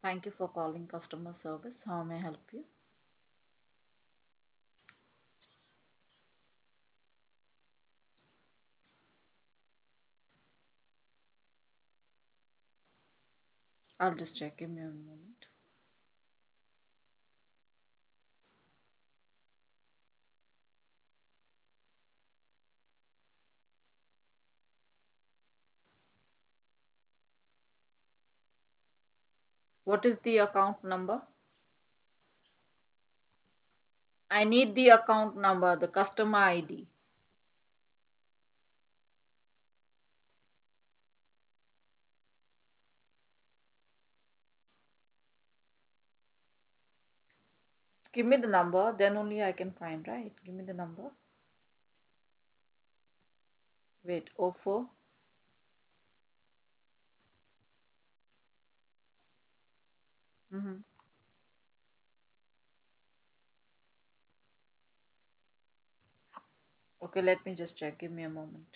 Thank you for calling customer service. How may I help you? I'll just check. Give me a moment. What is the account number? I need the account number, the customer ID. Give me the number, then only I can find, right? Give me the number. Wait, 04. Mm-hmm. Okay, let me just check. Give me a moment.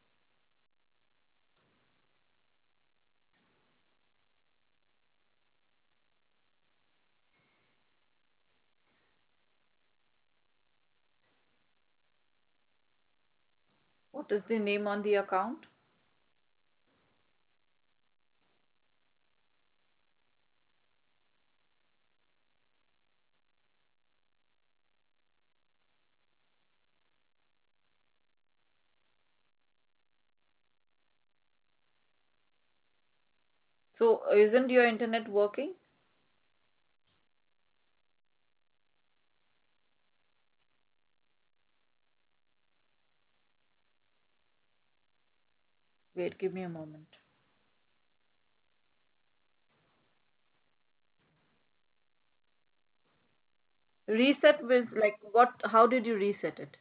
What is the name on the account? So, isn't your internet working? Wait, give me a moment. Reset with like what? How did you reset it?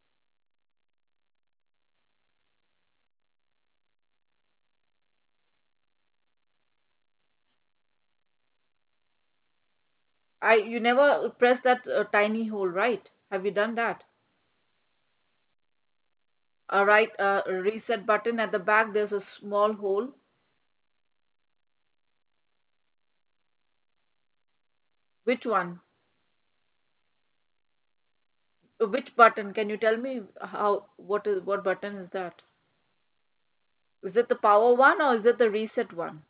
You never press that tiny hole, right? Have you done that? A right reset button at the back. There's a small hole. Which one? Which button? Can you tell me how? What button is that? Is it the power one or is it the reset one?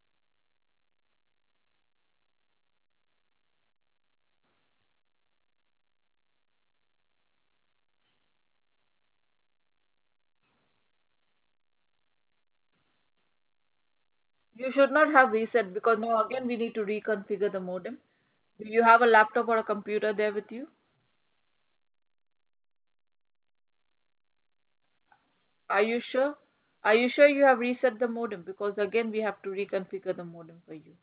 You should not have reset because now again we need to reconfigure the modem. Do you have a laptop or a computer there with you? Are you sure? Are you sure you have reset the modem? Because again we have to reconfigure the modem for you.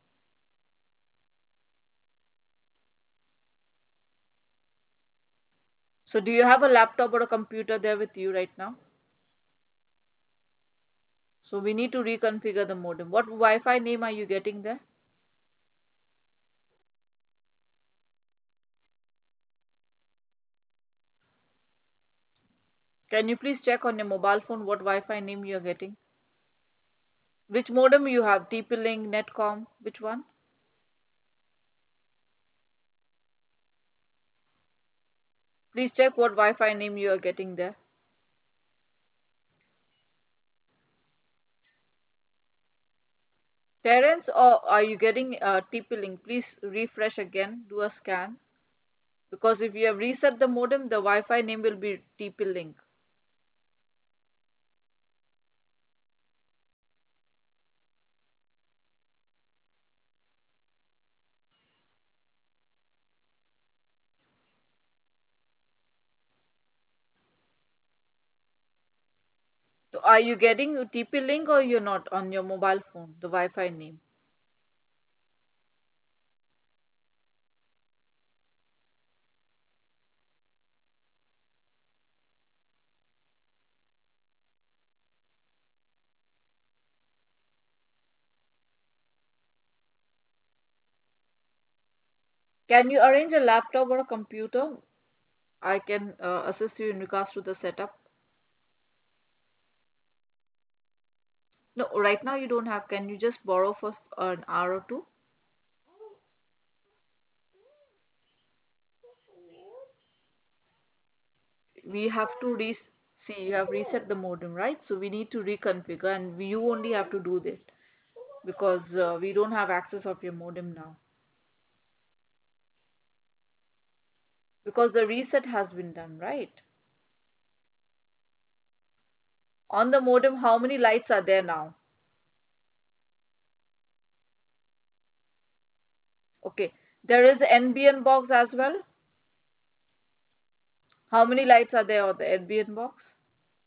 So do you have a laptop or a computer there with you right now? So we need to reconfigure the modem. What Wi-Fi name are you getting there? Can you please check on your mobile phone what Wi-Fi name you are getting? Which modem you have? TP-Link, Netcom, which one? Please check what Wi-Fi name you are getting there. Terence, or are you getting TP-Link? Please refresh again, do a scan. Because if you have reset the modem, the Wi-Fi name will be TP-Link. So are you getting TP-Link or you're not on your mobile phone, the Wi-Fi name? Can you arrange a laptop or a computer? I can assist you in regards to the setup. No, right now you don't have. Can you just borrow for an hour or two? we have to see, you have reset the modem, right? So we need to reconfigure, and you only have to do this because we don't have access of your modem now because the reset has been done, right? On the modem, how many lights are there now? Okay, there is NBN box as well. How many lights are there on the NBN box?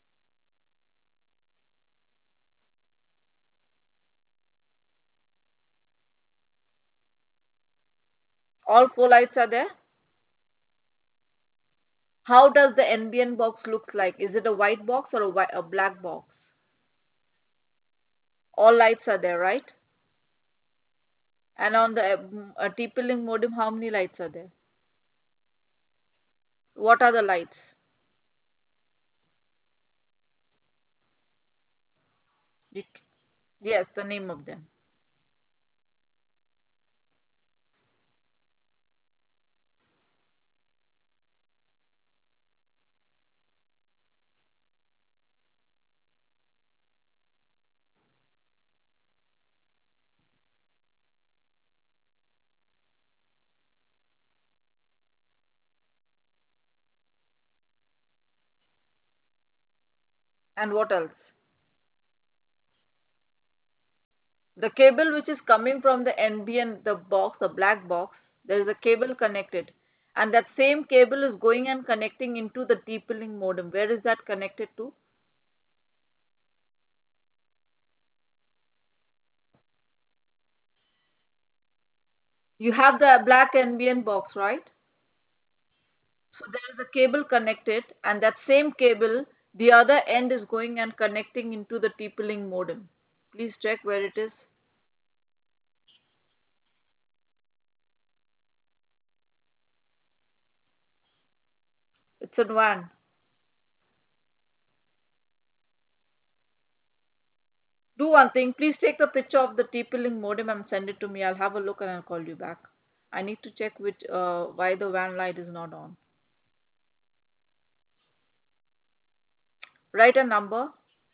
All four lights are there. How does the NBN box looks like? Is it a white box or a black box? All lights are there, right? And on the TP-Link modem, how many lights are there? What are the lights? You, yes, the name of them. And what else? The cable which is coming from the NBN, the box, the black box, there is a cable connected. And that same cable is going and connecting into the TP-Link modem. Where is that connected to? You have the black NBN box, right? So there is a cable connected, and that same cable, the other end is going and connecting into the TP-Link modem. Please check where it is. It's in WAN. Do one thing, please take a picture of the TP-Link modem and send it to me. I'll have a look and I'll call you back. I need to check which why the WAN light is not on. Write a number.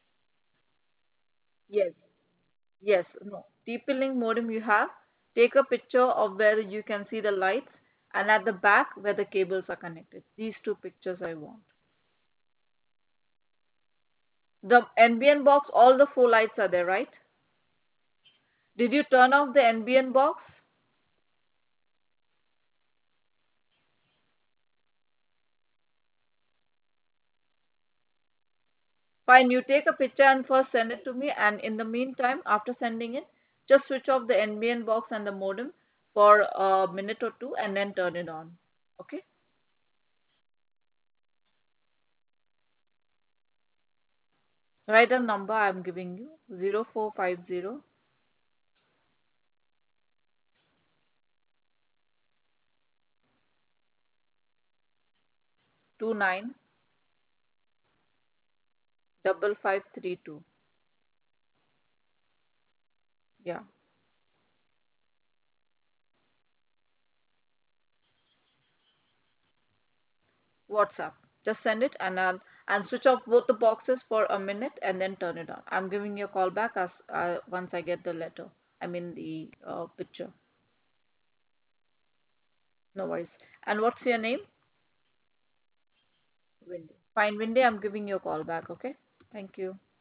Yes. Yes. No. TP-Link modem you have. Take a picture of where you can see the lights and at the back where the cables are connected. These two pictures I want. The NBN box, all the four lights are there, right? Did you turn off the NBN box? Fine, you take a picture and first send it to me, and in the meantime, after sending it, just switch off the NBN box and the modem for a minute or two and then turn it on. Okay? Write a number I'm giving you 0450 29 5532. Yeah, WhatsApp. Just send it and switch off both the boxes for a minute and then turn it on. I'm giving you a call back as once I get the letter. I mean the picture. No worries. And what's your name? Windy. Fine, Windy. I'm giving you a call back. Okay. Thank you.